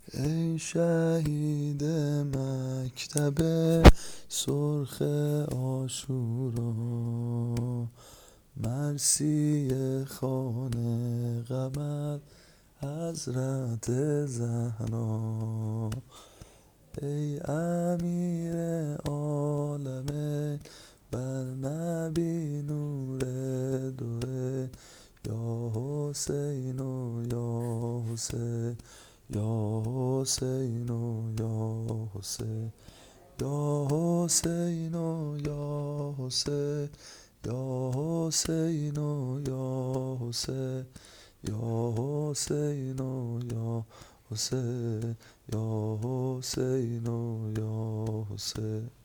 ای شهید مکتب سرخ عاشورا، مرثیه خوان قمر حضرت زهرا. ای امیر عالمین بر نبی نور دوی، یا حسین و یا حسین، یا حسین و یا حسین، یا حسین و یا حسین، یا حسین و یا حسین، یا حسین و یا حسین، یا حسین و یا حسین.